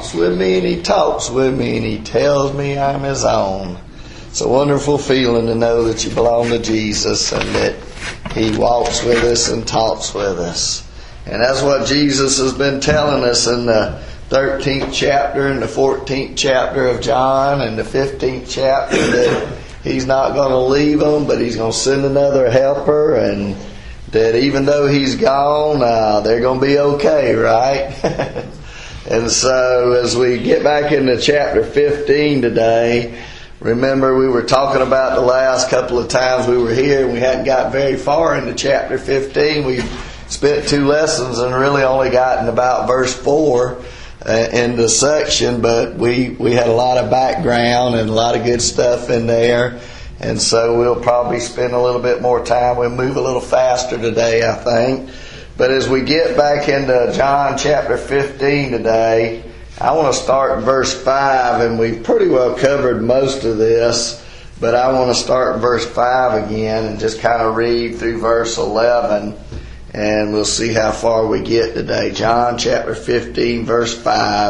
walks with me and He talks with me and He tells me I'm His own. It's a wonderful feeling to know that you belong to Jesus and that He walks with us and talks with us. And that's what Jesus has been telling us in the 13th chapter and the 14th chapter of John and the 15th chapter, that He's not going to leave them, but He's going to send another helper, and that even though He's gone, they're going to be okay, right? And so as we get back into chapter 15 today, remember we were talking about the last couple of times we were here, and we hadn't got very far into chapter 15. We spent 2 lessons and really only gotten about verse 4 in the section, but we had a lot of background and a lot of good stuff in there, and so we'll probably spend a little bit more time. We'll move a little faster today, I think. But as we get back into John chapter 15 today, I want to start in verse 5, and we've pretty well covered most of this, but I want to start in verse 5 again and just kind of read through verse 11. And we'll see how far we get today. John chapter 15, verse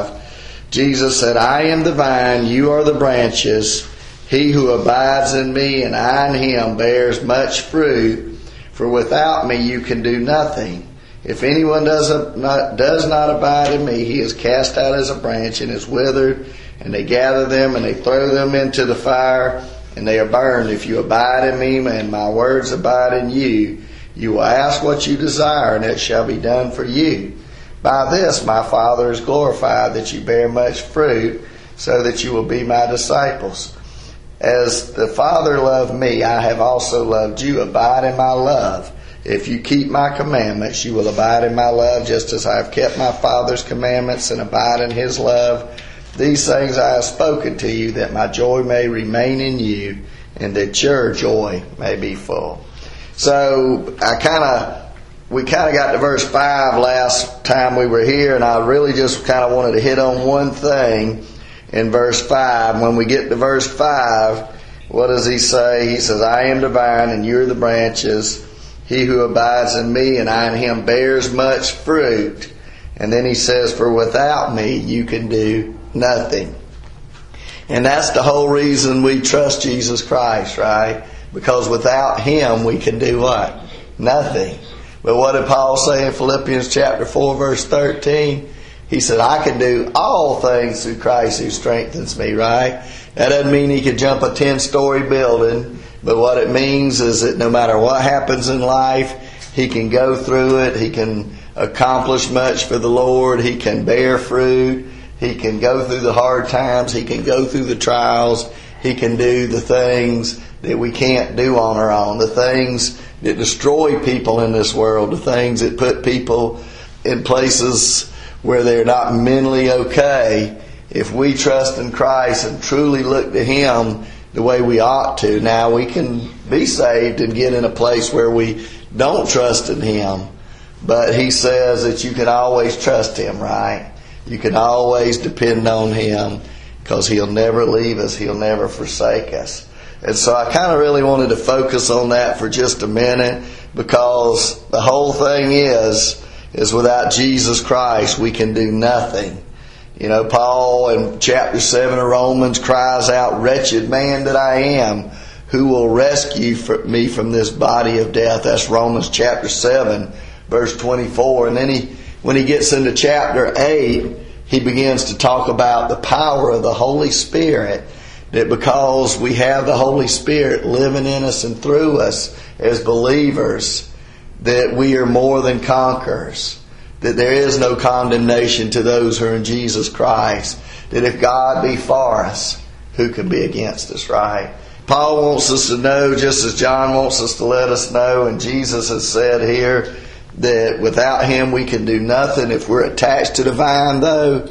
5. Jesus said, I am the vine, you are the branches. He who abides in me and I in him bears much fruit. For without me you can do nothing. If anyone does not abide in me, he is cast out as a branch and is withered. And they gather them and they throw them into the fire, and they are burned. If you abide in me and my words abide in you, you will ask what you desire, and it shall be done for you. By this my Father is glorified, that you bear much fruit, so that you will be my disciples. As the Father loved me, I have also loved you. Abide in my love. If you keep my commandments, you will abide in my love, just as I have kept my Father's commandments and abide in His love. These things I have spoken to you, that my joy may remain in you, and that your joy may be full. So we kind of got to verse 5 last time we were here, and I really just kind of wanted to hit on one thing in verse 5. When we get to verse 5, what does He say? He says, I am the vine and you are the branches. He who abides in me and I in him bears much fruit. And then He says, for without me you can do nothing. And that's the whole reason we trust Jesus Christ, right? Because without Him we can do what? Nothing. But what did Paul say in Philippians chapter 4 verse 13? He said, I can do all things through Christ who strengthens me, right? That doesn't mean he could jump a 10-story building. But what it means is that no matter what happens in life, he can go through it. He can accomplish much for the Lord. He can bear fruit. He can go through the hard times. He can go through the trials. He can do the things that we can't do on our own, the things that destroy people in this world, the things that put people in places where they're not mentally okay. If we trust in Christ and truly look to Him the way we ought to, now we can be saved and get in a place where we don't trust in Him. But He says that you can always trust Him, right? You can always depend on Him, because He'll never leave us. He'll never forsake us. And so I kind of really wanted to focus on that for just a minute, because the whole thing is without Jesus Christ we can do nothing. You know, Paul in chapter 7 of Romans cries out, wretched man that I am, who will rescue me from this body of death? That's Romans chapter 7 verse 24. And then when he gets into chapter 8, he begins to talk about the power of the Holy Spirit, that because we have the Holy Spirit living in us and through us as believers, that we are more than conquerors, that there is no condemnation to those who are in Jesus Christ, that if God be for us, who can be against us, right? Paul wants us to know, just as John wants us to let us know, and Jesus has said here, that without Him we can do nothing. If we're attached to the vine, though,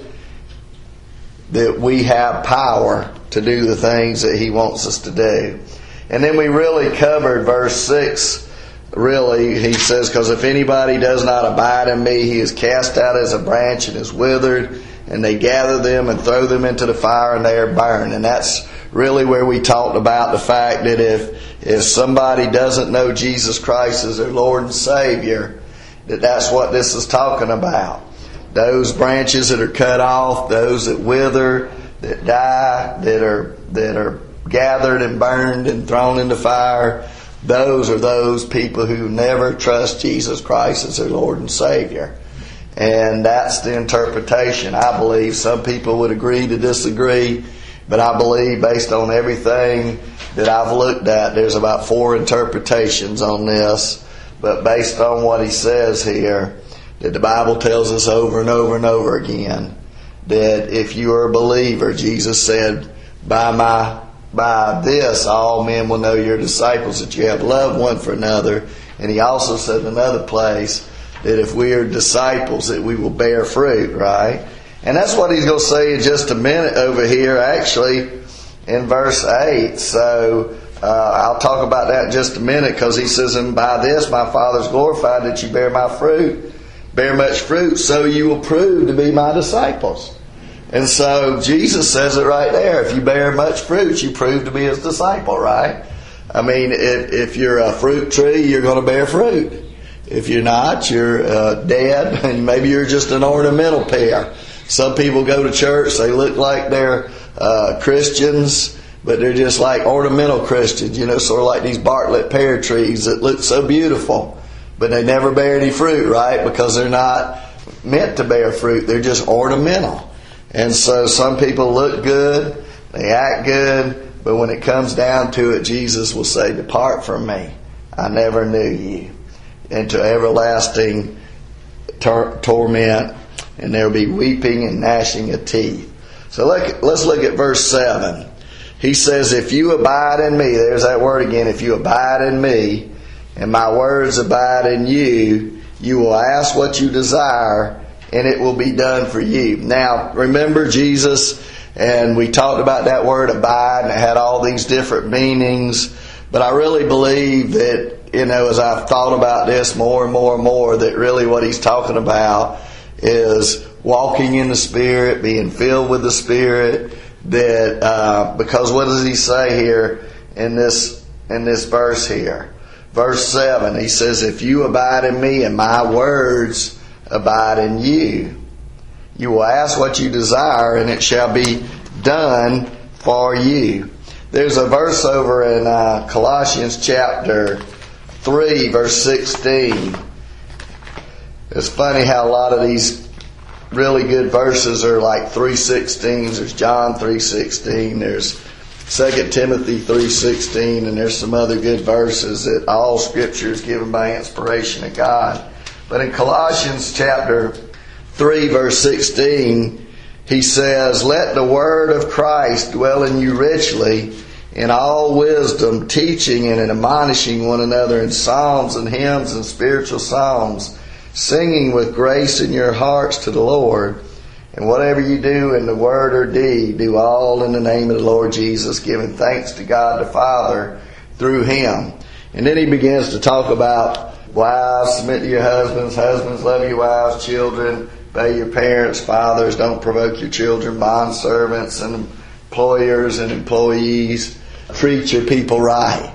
that we have power to do the things that He wants us to do. And then we really covered verse 6. Really, he says, because if anybody does not abide in me, he is cast out as a branch and is withered, and they gather them and throw them into the fire, and they are burned. And that's really where we talked about the fact that if somebody doesn't know Jesus Christ as their Lord and Savior, that's what this is talking about. those branches that are cut off, those that wither, that die, that are gathered and burned and thrown into fire, those are those people who never trust Jesus Christ as their Lord and Savior. And that's the interpretation. I believe some people would agree to disagree, but I believe based on everything that I've looked at, there's about 4 interpretations on this. But based on what he says here, that the Bible tells us over and over and over again, that if you are a believer, Jesus said, by this all men will know you're disciples, that you have love one for another. And he also said in another place that if we are disciples, that we will bear fruit, right? And that's what he's going to say in just a minute over here, actually, in verse 8. So I'll talk about that in just a minute, because he says, and by this my Father's glorified, that you bear my fruit, bear much fruit, so you will prove to be my disciples. And so Jesus says it right there. If you bear much fruit, you prove to be his disciple, right? I mean, if you're a fruit tree, you're going to bear fruit. If you're not, you're dead, and maybe you're just an ornamental pear. Some people go to church, they look like they're Christians, but they're just like ornamental Christians, sort of like these Bartlett pear trees that look so beautiful, but they never bear any fruit, right? Because they're not meant to bear fruit. They're just ornamental. And so some people look good, they act good, but when it comes down to it, Jesus will say, depart from me, I never knew you, into everlasting torment, and there will be weeping and gnashing of teeth. So let's look at verse 7. He says, if you abide in me, there's that word again, if you abide in me, and my words abide in you, you will ask what you desire, and it will be done for you. Now, remember Jesus, and we talked about that word abide, and it had all these different meanings, but I really believe that, as I've thought about this more and more and more, that really what he's talking about is walking in the Spirit, being filled with the Spirit, that because what does he say here in this verse here? Verse 7, he says, if you abide in me and my words abide in you, you will ask what you desire, and it shall be done for you. There's a verse over in Colossians chapter 3, verse 16. It's funny how a lot of these really good verses are like 3:16s. There's John 3:16. There's 2 Timothy 3:16, and there's some other good verses that all Scripture is given by inspiration of God. But in Colossians chapter 3, verse 16, he says, let the word of Christ dwell in you richly, in all wisdom, teaching and admonishing one another in psalms and hymns and spiritual songs, singing with grace in your hearts to the Lord. And whatever you do in the word or deed, do all in the name of the Lord Jesus, giving thanks to God the Father through Him. And then he begins to talk about wives, submit to your husbands. Husbands, love your wives. Children, obey your parents. Fathers, don't provoke your children. Bond servants and employers and employees, treat your people right.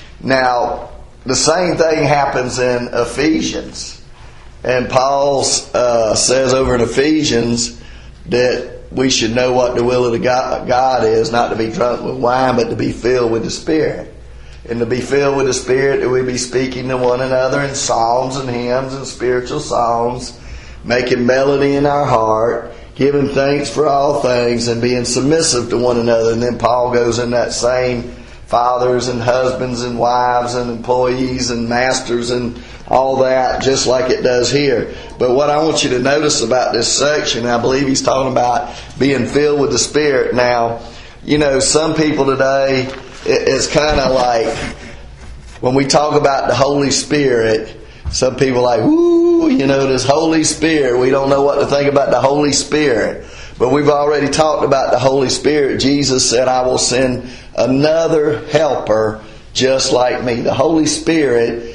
Now, the same thing happens in Ephesians. And Paul says over in Ephesians that we should know what the will of the God is, not to be drunk with wine, but to be filled with the Spirit. And to be filled with the Spirit, that we be speaking to one another in psalms and hymns and spiritual songs, making melody in our heart, giving thanks for all things, and being submissive to one another. And then Paul goes in that same fathers and husbands and wives and employees and masters and all that, just like it does here. But what I want you to notice about this section, I believe he's talking about being filled with the Spirit. Now, some people today, it's kind of like when we talk about the Holy Spirit, some people are like, ooh, this Holy Spirit. We don't know what to think about the Holy Spirit. But we've already talked about the Holy Spirit. Jesus said, I will send another helper just like me. The Holy Spirit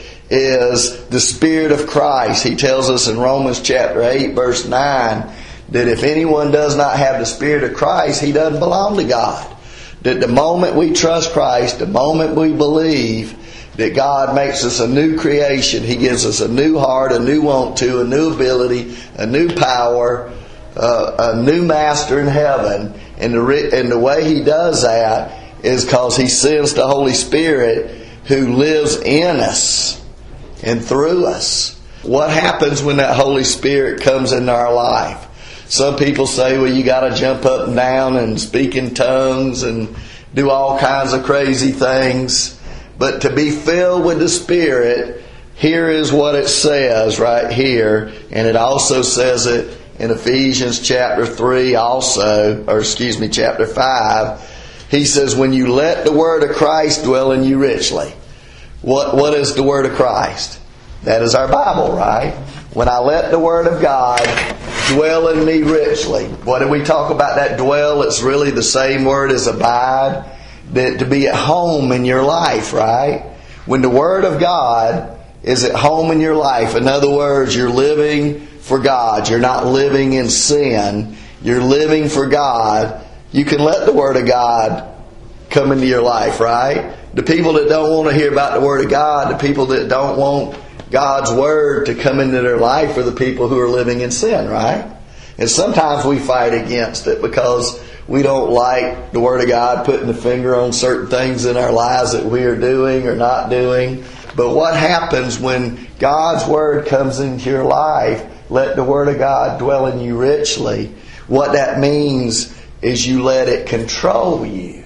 is the Spirit of Christ. He tells us in Romans chapter 8, verse 9, that if anyone does not have the Spirit of Christ, he doesn't belong to God. That the moment we trust Christ, the moment we believe, that God makes us a new creation. He gives us a new heart, a new want to, a new ability, a new power, a new master in heaven. And the way He does that is because He sends the Holy Spirit who lives in us and through us. What happens when that Holy Spirit comes into our life? Some people say, well, you got to jump up and down and speak in tongues and do all kinds of crazy things. But to be filled with the Spirit, here is what it says right here. And it also says it in Ephesians chapter 3 also, chapter 5. He says, when you let the Word of Christ dwell in you richly. What is the Word of Christ? That is our Bible, right? When I let the Word of God dwell in me richly. What did we talk about that dwell? It's really the same word as abide. That to be at home in your life, right? When the Word of God is at home in your life, in other words, you're living for God. You're not living in sin. You're living for God. You can let the Word of God come into your life, right? The people that don't want to hear about the Word of God, the people that don't want God's Word to come into their life are the people who are living in sin, right? And sometimes we fight against it because we don't like the Word of God putting the finger on certain things in our lives that we are doing or not doing. But what happens when God's Word comes into your life? Let the Word of God dwell in you richly. What that means is you let it control you.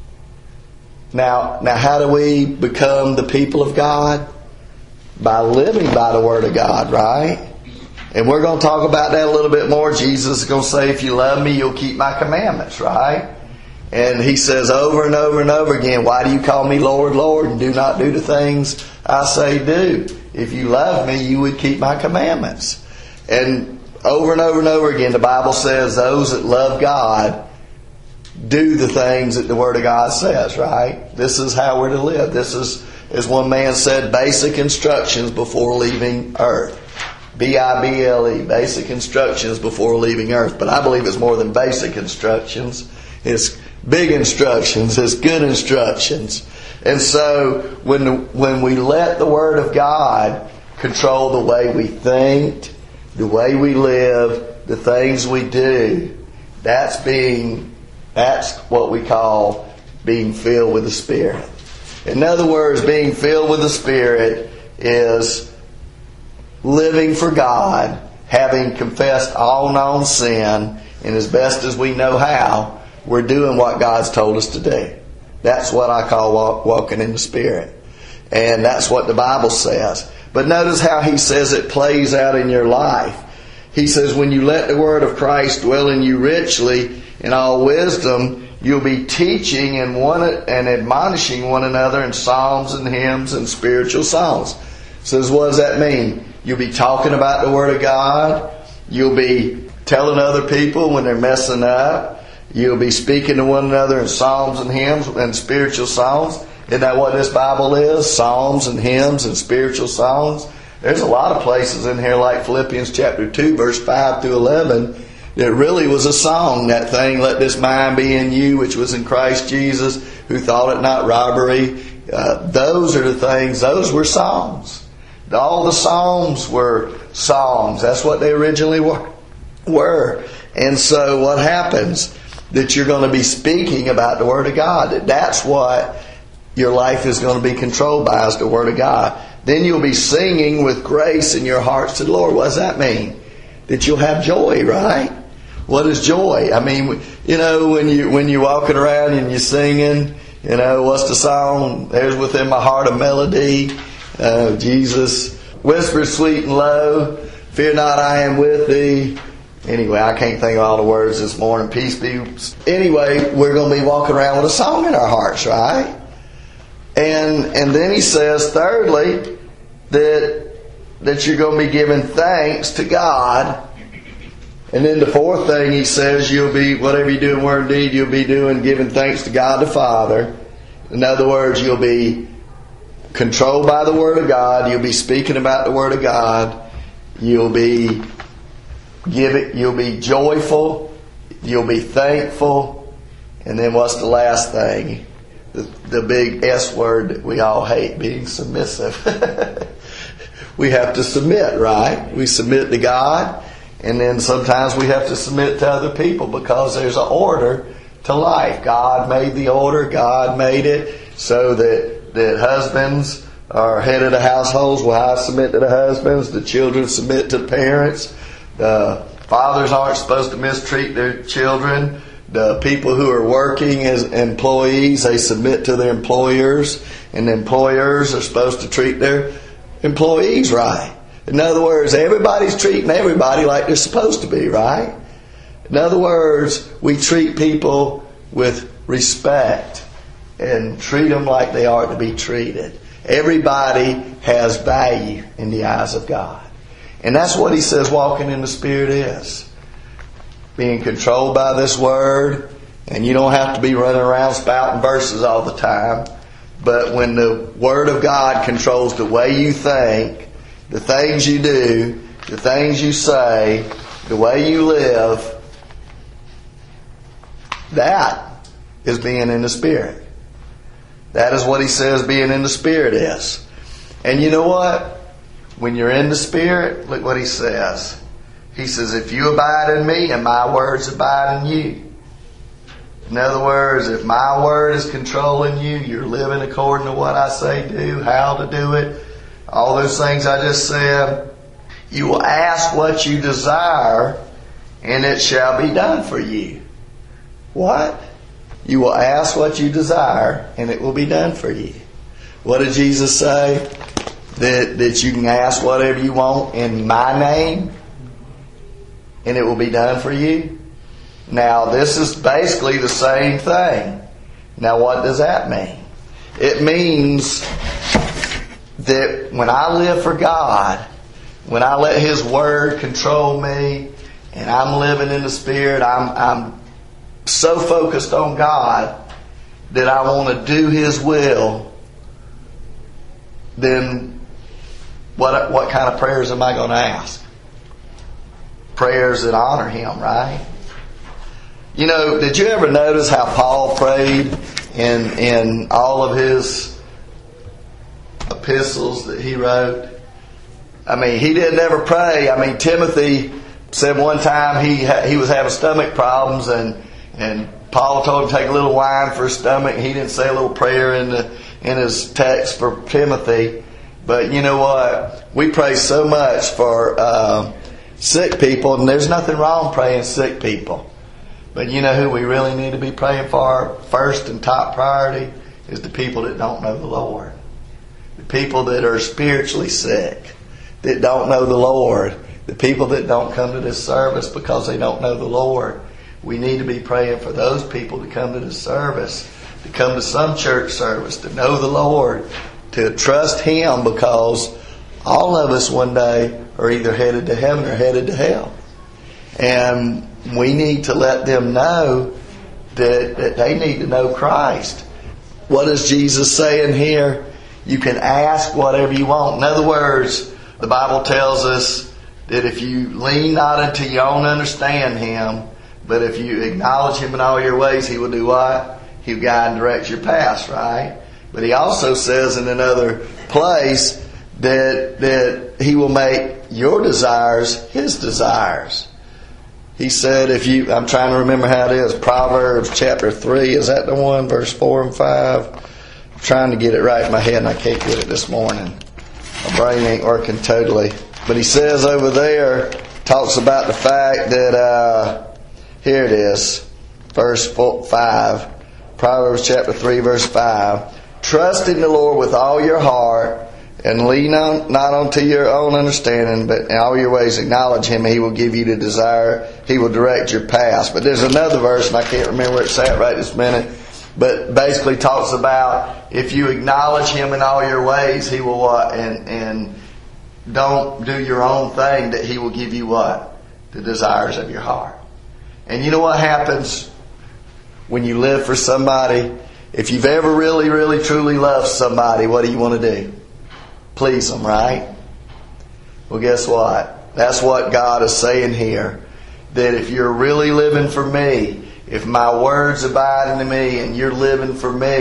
Now how do we become the people of God? By living by the Word of God, right? And we're going to talk about that a little bit more. Jesus is going to say, if you love me, you'll keep my commandments, right? And He says over and over and over again, why do you call me Lord, Lord, and do not do the things I say do? If you love me, you would keep my commandments. And over and over again, the Bible says those that love God do the things that the Word of God says, right? This is how we're to live. This is, as one man said, basic instructions before leaving earth. B-I-B-L-E, basic instructions before leaving earth. But I believe it's more than basic instructions. It's big instructions. It's good instructions. And so when we let the Word of God control the way we think, the way we live, the things we do, that's what we call being filled with the Spirit. In other words, being filled with the Spirit is living for God, having confessed all known sin, and as best as we know how, we're doing what God's told us to do. That's what I call walking in the Spirit. And that's what the Bible says. But notice how He says it plays out in your life. He says, when you let the Word of Christ dwell in you richly in all wisdom, you'll be teaching and admonishing one another in psalms and hymns and spiritual songs. Says, what does that mean? You'll be talking about the Word of God. You'll be telling other people when they're messing up. You'll be speaking to one another in psalms and hymns and spiritual songs. Isn't that what this Bible is? Psalms and hymns and spiritual songs. There's a lot of places in here like Philippians chapter 2, verse 5 through 11. It really was a song, that thing, let this mind be in you, which was in Christ Jesus, who thought it not robbery. Those are the things, those were songs. All the Psalms were songs. That's what they originally were. And so what happens? That you're going to be speaking about the Word of God. That's what your life is going to be controlled by, is the Word of God. Then you'll be singing with grace in your hearts to the Lord. What does that mean? That you'll have joy, right? What is joy? I mean, when you're walking around and you're singing, what's the song? There's within my heart a melody. Jesus whispers sweet and low, fear not, I am with thee. Anyway, I can't think of all the words this morning. Peace be. Anyway, we're going to be walking around with a song in our hearts, right? And then he says, thirdly, that you're going to be giving thanks to God. And then the fourth thing he says, you'll be, whatever you do in word and deed, you'll be doing giving thanks to God the Father. In other words, you'll be controlled by the Word of God. You'll be speaking about the Word of God. You'll be joyful. You'll be thankful. And then what's the last thing? the big S word that we all hate, being submissive. We have to submit, right? We submit to God, and then sometimes we have to submit to other people because there's an order to life. God made the order. God made it so that husbands are head of the households. Wives submit to the husbands. The children submit to the parents. The fathers aren't supposed to mistreat their children. The people who are working as employees, they submit to their employers, and the employers are supposed to treat their employees right. In other words, everybody's treating everybody like they're supposed to be, right? In other words, we treat people with respect and treat them like they are to be treated. Everybody has value in the eyes of God. And that's what he says walking in the Spirit is. Being controlled by this Word. And you don't have to be running around spouting verses all the time. But when the Word of God controls the way you think, the things you do, the things you say, the way you live, that is being in the Spirit. That is what he says being in the Spirit is. And you know what? When you're in the Spirit, look what he says. He says, if you abide in me and my words abide in you. In other words, if my word is controlling you, you're living according to what I say do, how to do it, all those things I just said, you will ask what you desire and it shall be done for you. What? You will ask what you desire and it will be done for you. What did Jesus say? That you can ask whatever you want in my name and it will be done for you. Now, this is basically the same thing. Now, what does that mean? It means that when I live for God, when I let His Word control me, and I'm living in the Spirit, I'm so focused on God that I want to do His will, then what kind of prayers am I going to ask? Prayers that honor Him, right? You know, did you ever notice how Paul prayed in all of his epistles that he wrote? I mean, he didn't ever pray. I mean, Timothy said one time he was having stomach problems, and Paul told him to take a little wine for his stomach. He didn't say a little prayer in his text for Timothy. But you know what? We pray so much for sick people, and there's nothing wrong praying sick people. But you know who we really need to be praying for first and top priority is the people that don't know the Lord. The people that are spiritually sick, that don't know the Lord. The people that don't come to this service because they don't know the Lord. We need to be praying for those people to come to this service, to come to some church service, to know the Lord, to trust Him, because all of us one day are either headed to heaven or headed to hell. And we need to let them know that they need to know Christ. What is Jesus saying here? You can ask whatever you want. In other words, the Bible tells us that if you lean not unto your own understand Him, but if you acknowledge Him in all your ways, He will do what? He'll guide and direct your paths, right? But He also says in another place that He will make your desires His desires. He said, I'm trying to remember how it is, Proverbs chapter 3, is that the one? Verse 4 and 5. I'm trying to get it right in my head and I can't get it this morning. My brain ain't working totally. But he says over there, talks about the fact that, here it is, verse 5, Proverbs chapter 3, verse 5. Trust in the Lord with all your heart, and lean not unto your own understanding, but in all your ways acknowledge Him, and He will give you the desire. He will direct your paths. But there's another verse, and I can't remember where it's at right this minute, but basically talks about if you acknowledge Him in all your ways, He will what? And don't do your own thing, that He will give you what? The desires of your heart. And you know what happens when you live for somebody? If you've ever really, really, truly loved somebody, what do you want to do? Please them, right? Well, guess what? That's what God is saying here. That if you're really living for me, if my words abide in me and you're living for me,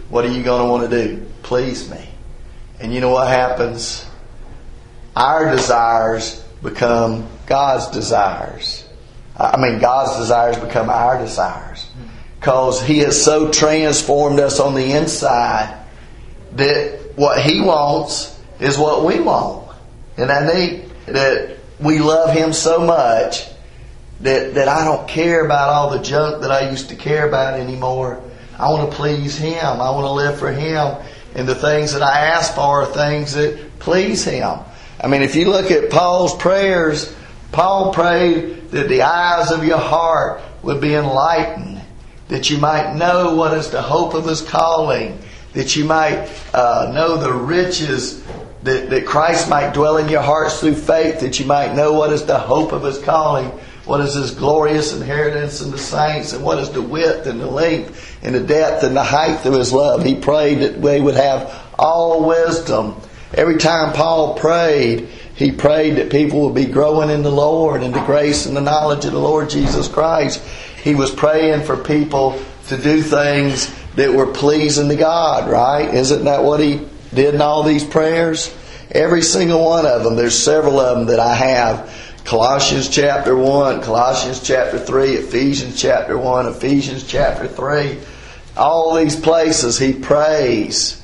what are you going to want to do? Please me. And you know what happens? Our desires become God's desires. God's desires become our desires. Because He has so transformed us on the inside that what He wants is what we want. And I need that we love Him so much that I don't care about all the junk that I used to care about anymore. I want to please Him. I want to live for Him. And the things that I ask for are things that please Him. If you look at Paul's prayers, Paul prayed that the eyes of your heart would be enlightened, that you might know what is the hope of His calling, that you might know the riches, that Christ might dwell in your hearts through faith, that you might know what is the hope of His calling, what is His glorious inheritance in the saints, and what is the width and the length and the depth and the height of His love. He prayed that we would have all wisdom. Every time Paul prayed, he prayed that people would be growing in the Lord and the grace and the knowledge of the Lord Jesus Christ. He was praying for people to do things that were pleasing to God, right? Isn't that what he did in all these prayers? Every single one of them. There's several of them that I have. Colossians chapter 1, Colossians chapter 3, Ephesians chapter 1, Ephesians chapter 3. All these places he prays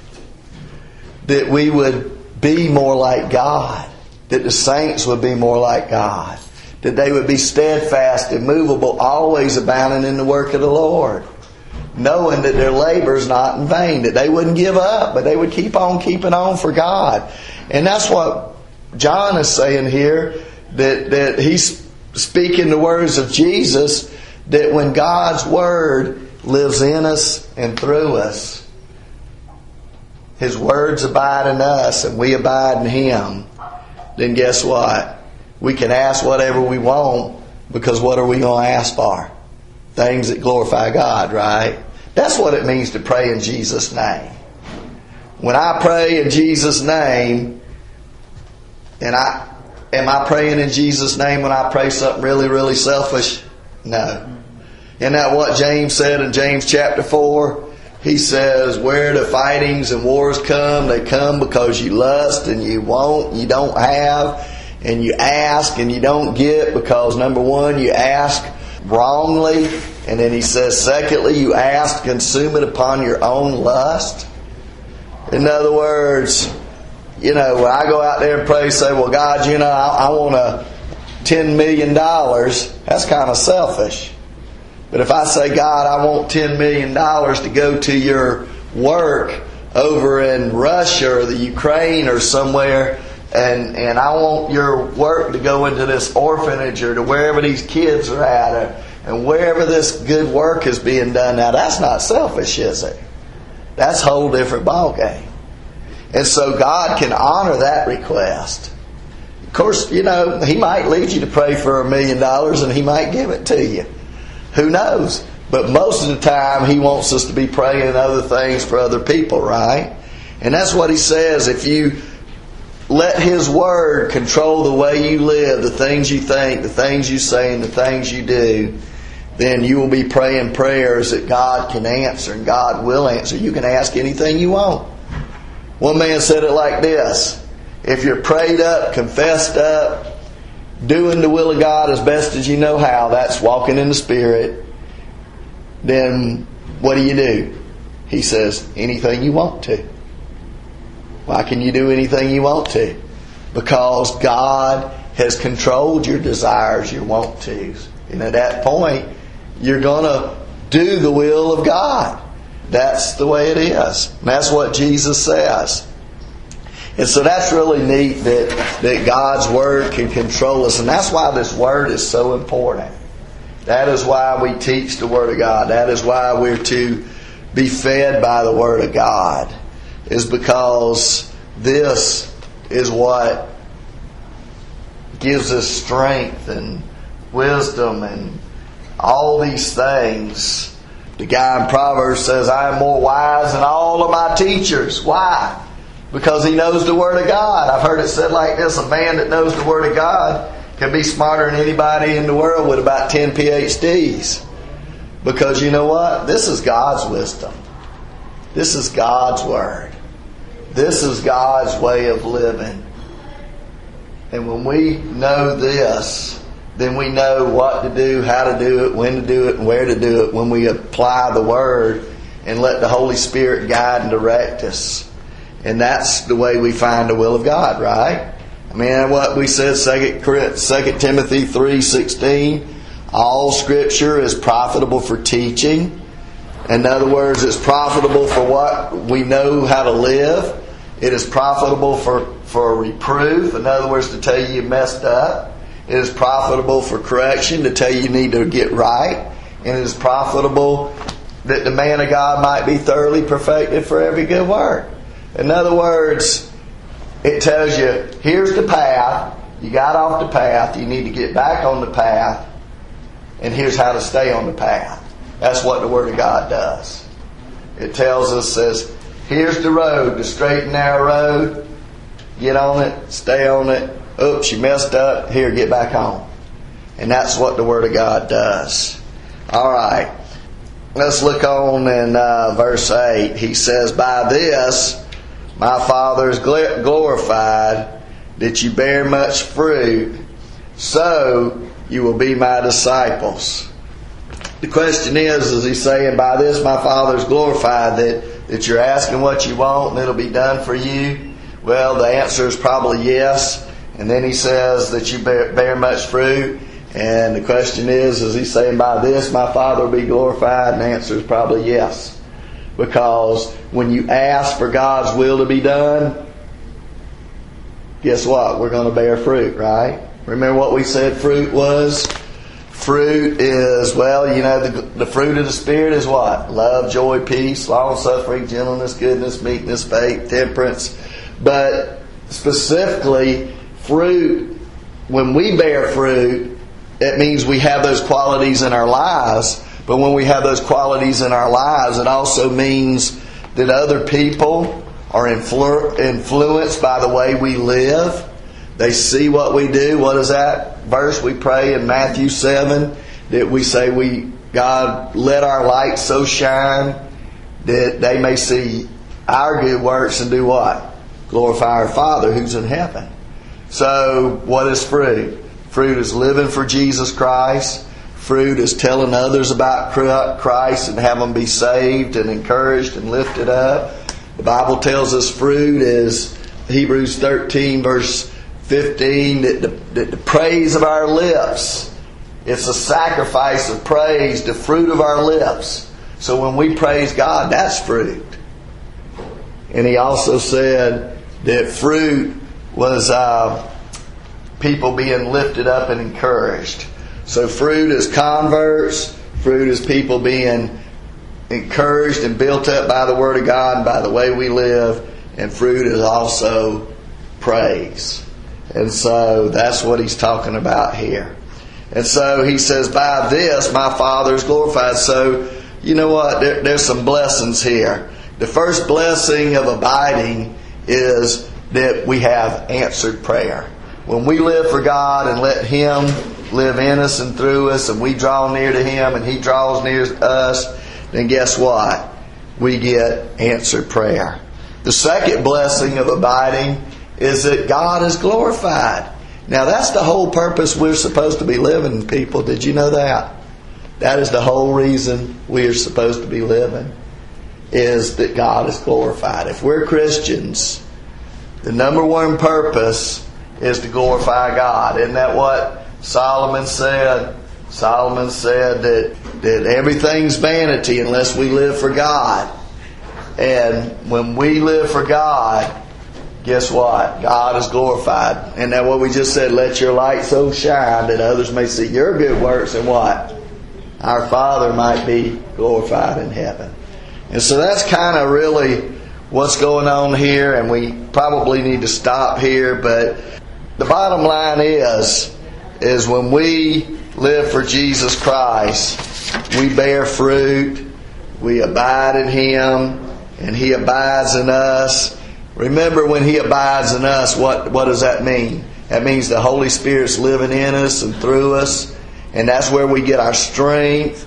that we would be more like God, that the saints would be more like God, that they would be steadfast, immovable, always abounding in the work of the Lord, knowing that their labor is not in vain, that they wouldn't give up, but they would keep on keeping on for God. And that's what John is saying here, that he's speaking the words of Jesus, that when God's Word lives in us and through us, His words abide in us and we abide in Him, then guess what? We can ask whatever we want, because what are we going to ask for? Things that glorify God, right? That's what it means to pray in Jesus' name. When I pray in Jesus' name, am I praying in Jesus' name when I pray something really, really selfish? No. Isn't that what James said in James chapter 4? He says, where the fightings and wars come, they come because you lust and you want, you don't have, and you ask and you don't get because, number one, you ask wrongly, and then he says, secondly, you ask to consume it upon your own lust. In other words, when I go out there and pray, say, well, God, I want $10 million, that's kind of selfish. But if I say, God, I want $10 million to go to your work over in Russia or the Ukraine or somewhere, and I want your work to go into this orphanage or to wherever these kids are at, and wherever this good work is being done. Now, that's not selfish, is it? That's a whole different ballgame. And so God can honor that request. Of course, He might lead you to pray for $1 million and He might give it to you. Who knows? But most of the time He wants us to be praying other things for other people, right? And that's what He says. If you let His Word control the way you live, the things you think, the things you say, and the things you do, then you will be praying prayers that God can answer, and God will answer. You can ask anything you want. One man said it like this: if you're prayed up, confessed up, doing the will of God as best as you know how, that's walking in the Spirit, then what do? He says, anything you want to. Why can you do anything you want to? Because God has controlled your desires, your want tos. And at that point, you're going to do the will of God. That's the way it is. And that's what Jesus says. And so that's really neat that God's Word can control us. And that's why this Word is so important. That is why we teach the Word of God. That is why we're to be fed by the Word of God. Is because this is what gives us strength and wisdom and all these things. The guy in Proverbs says, I am more wise than all of my teachers. Why? Because he knows the Word of God. I've heard it said like this: a man that knows the Word of God can be smarter than anybody in the world with about 10 PhDs. Because you know what? This is God's wisdom. This is God's Word. This is God's way of living. And when we know this, then we know what to do, how to do it, when to do it, and where to do it when we apply the Word and let the Holy Spirit guide and direct us. And that's the way we find the will of God, right? I mean, what we said, 2 Timothy 3:16, all Scripture is profitable for teaching. In other words, it's profitable for what we know how to live. It is profitable for reproof. In other words, to tell you you messed up. It is profitable for correction, to tell you need to get right. And it is profitable that the man of God might be thoroughly perfected for every good work. In other words, it tells you, here's the path. You got off the path. You need to get back on the path. And here's how to stay on the path. That's what the Word of God does. It tells us, says, here's the road, the straight and narrow road. Get on it. Stay on it. Oops, you messed up. Here, get back on. And that's what the Word of God does. All right. Let's look on in verse 8. He says, by this my Father is glorified, that you bear much fruit, so you will be my disciples. The question is he saying, by this my Father is glorified, that you're asking what you want and it'll be done for you? Well, the answer is probably yes. And then he says that you bear much fruit. And the question is he saying, by this my Father will be glorified? And the answer is probably yes. Because when you ask for God's will to be done, guess what? We're going to bear fruit, right? Remember what we said fruit was? Fruit is, well, you know, the fruit of the Spirit is what? Love, joy, peace, long-suffering, gentleness, goodness, meekness, faith, temperance. But specifically, fruit, when we bear fruit, it means we have those qualities in our lives. But when we have those qualities in our lives, it also means that other people are influenced by the way we live. They see what we do. What is that verse we pray in Matthew 7? That we say, God, let our light so shine that they may see our good works and do what? Glorify our Father who's in heaven. So, what is fruit? Fruit is living for Jesus Christ. Fruit is telling others about Christ and have them be saved and encouraged and lifted up. The Bible tells us fruit is Hebrews 13 verse 15, that the praise of our lips, it's a sacrifice of praise, the fruit of our lips. So when we praise God, that's fruit. And he also said that fruit was people being lifted up and encouraged. So fruit is converts, fruit is people being encouraged and built up by the Word of God and by the way we live, and fruit is also praise. And so that's what he's talking about here. And so he says, by this my Father is glorified. So, you know what? There's some blessings here. The first blessing of abiding is that we have answered prayer. When we live for God and let Him live in us and through us, and we draw near to Him and He draws near to us, then guess what? We get answered prayer. The second blessing of abiding is that God is glorified. Now that's the whole purpose we're supposed to be living, people. Did you know that? That is the whole reason we are supposed to be living, is that God is glorified. If we're Christians, the number one purpose is to glorify God. Isn't that what Solomon said? Solomon said that everything's vanity unless we live for God. And when we live for God, guess what? God is glorified. And that what we just said, let your light so shine that others may see your good works, and what? Our Father might be glorified in heaven. And so that's kind of really what's going on here, and we probably need to stop here, but the bottom line is when we live for Jesus Christ, we bear fruit, we abide in Him, and He abides in us. Remember, when He abides in us, what does that mean? That means the Holy Spirit's living in us and through us, and that's where we get our strength.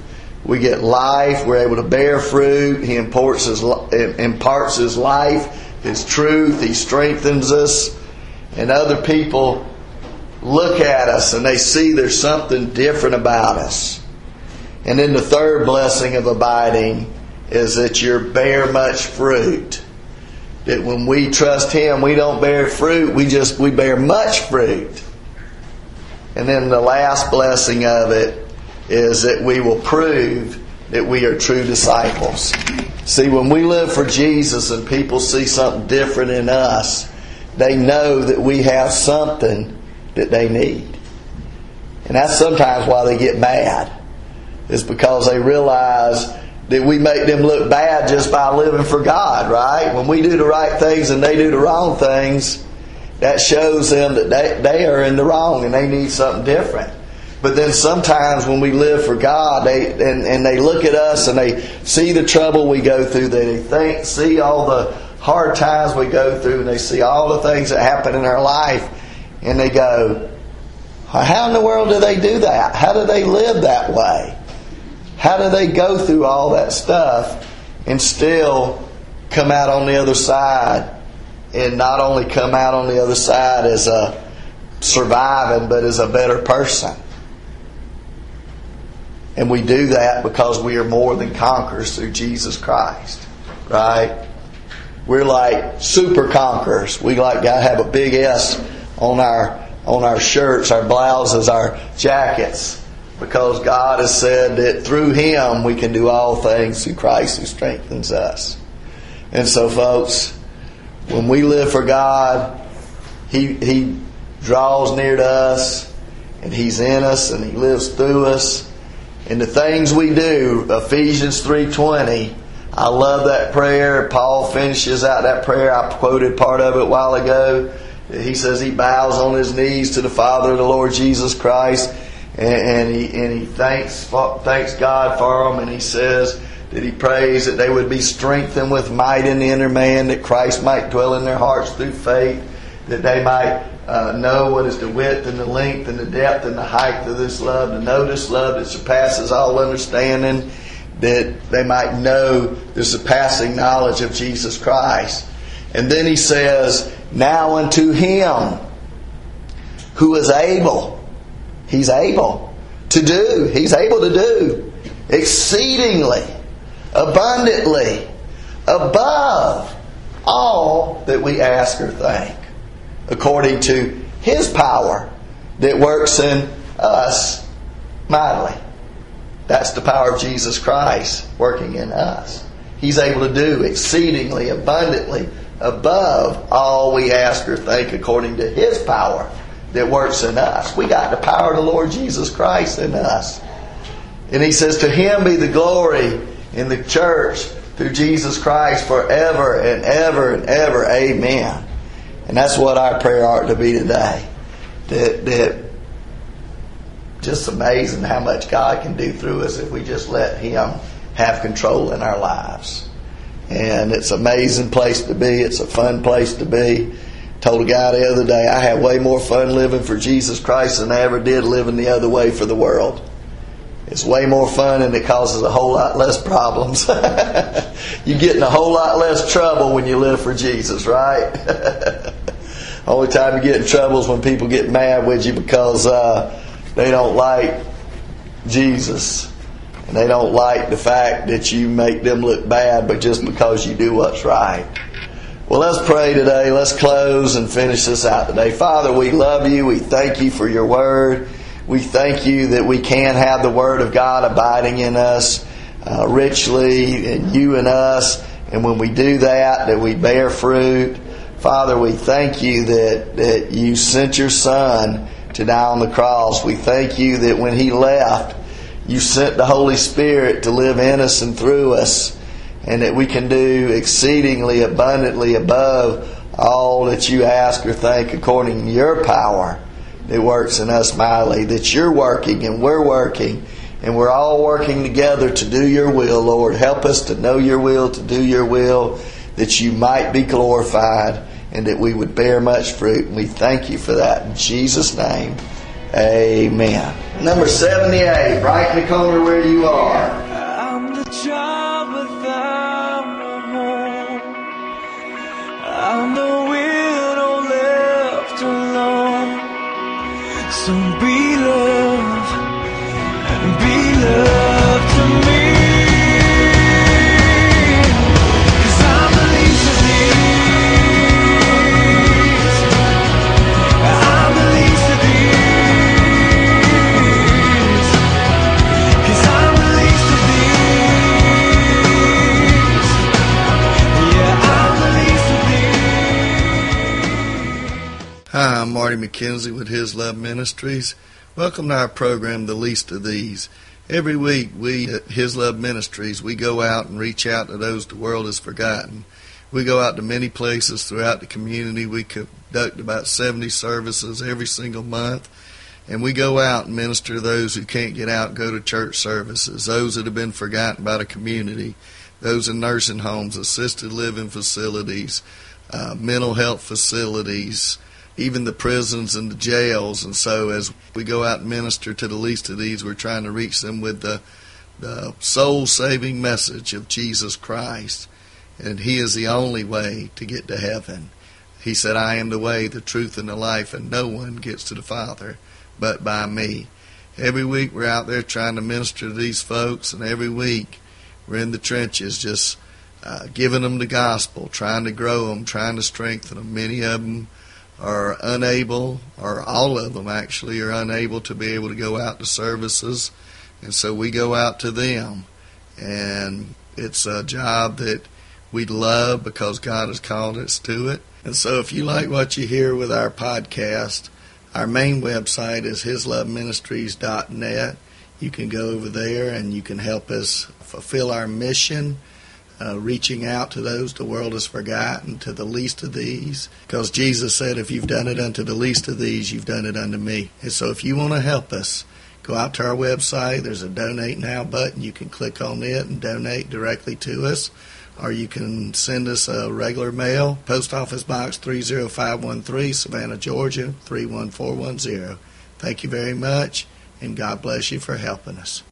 We get life. We're able to bear fruit. He imparts His life, His truth. He strengthens us. And other people look at us and they see there's something different about us. And then the third blessing of abiding is that you bear much fruit. That when we trust Him, we don't bear fruit, we bear much fruit. And then the last blessing of it is that we will prove that we are true disciples. See, when we live for Jesus and people see something different in us, they know that we have something that they need. And that's sometimes why they get mad. It's because they realize that we make them look bad just by living for God, right? When we do the right things and they do the wrong things, that shows them that they are in the wrong and they need something different. But then sometimes when we live for God, they look at us and they see the trouble we go through, they see all the hard times we go through, and they see all the things that happen in our life, and they go, how in the world do they do that? How do they live that way? How do they go through all that stuff and still come out on the other side, and not only come out on the other side as a surviving, but as a better person? And we do that because we are more than conquerors through Jesus Christ, right? We're like super conquerors. We like to have a big S on our shirts, our blouses, our jackets, because God has said that through Him we can do all things through Christ who strengthens us. And so, folks, when we live for God, He draws near to us, and He's in us, and He lives through us. And the things we do, Ephesians 3:20, I love that prayer. Paul finishes out that prayer. I quoted part of it a while ago. He says he bows on his knees to the Father of the Lord Jesus Christ, and he thanks God for them, and he says that he prays that they would be strengthened with might in the inner man, that Christ might dwell in their hearts through faith, that they might know what is the width and the length and the depth and the height of this love, to know this love that surpasses all understanding, that they might know the surpassing knowledge of Jesus Christ. And then he says, now unto Him who is able, He's able to do exceedingly, abundantly, above all that we ask or think, according to His power that works in us mightily. That's the power of Jesus Christ working in us. He's able to do exceedingly, abundantly, above all we ask or think, according to His power that works in us. We got the power of the Lord Jesus Christ in us. And he says, to Him be the glory in the church through Jesus Christ forever and ever and ever. Amen. And that's what our prayer ought to be today. That just amazing how much God can do through us if we just let Him have control in our lives. And it's an amazing place to be. It's a fun place to be. Told a guy the other day, I have way more fun living for Jesus Christ than I ever did living the other way for the world. It's way more fun, and it causes a whole lot less problems. You get in a whole lot less trouble when you live for Jesus, right? Only time you get in trouble is when people get mad with you because they don't like Jesus. And they don't like the fact that you make them look bad, but just because you do what's right. Well, let's pray today. Let's close and finish this out today. Father, we love You. We thank You for Your Word. We thank You that we can have the Word of God abiding in us richly, and You in us. And when we do that we bear fruit. Father, we thank You that You sent Your Son to die on the cross. We thank You that when He left, You sent the Holy Spirit to live in us and through us, and that we can do exceedingly abundantly above all that You ask or think, according to Your power that works in us mightily. That You're working and we're working, and we're all working together to do Your will. Lord, help us to know Your will, to do Your will, that You might be glorified and that we would bear much fruit. And we thank You for that. In Jesus' name, amen. Number 78, right in the corner where you are. So be love to me. 'Cause I'm the least of these. I'm the least of these. 'Cause I'm the least of these. Yeah, I'm the least of these. Hi, I'm Marty McKenzie with His Love Ministries. Welcome to our program, The Least of These. Every week, we at His Love Ministries, we go out and reach out to those the world has forgotten. We go out to many places throughout the community. We conduct about 70 services every single month, and we go out and minister to those who can't get out and go to church services, those that have been forgotten by the community, those in nursing homes, assisted living facilities, mental health facilities, even the prisons and the jails. And so as we go out and minister to the least of these, we're trying to reach them with the soul-saving message of Jesus Christ. And He is the only way to get to heaven. He said, I am the way, the truth, and the life, and no one gets to the Father but by me. Every week we're out there trying to minister to these folks, and every week we're in the trenches just giving them the gospel, trying to grow them, trying to strengthen them. Many of them are unable, or all of them actually, are unable to be able to go out to services, and so we go out to them. And it's a job that we love because God has called us to it. And so if you like what you hear with our podcast, our main website is hisloveministries.net. You can go over there and you can help us fulfill our mission, reaching out to those the world has forgotten, to the least of these. Because Jesus said, if you've done it unto the least of these, you've done it unto me. And so if you want to help us, go out to our website. There's a Donate Now button. You can click on it and donate directly to us. Or you can send us a regular mail, Post Office Box 30513, Savannah, Georgia, 31410. Thank you very much, and God bless you for helping us.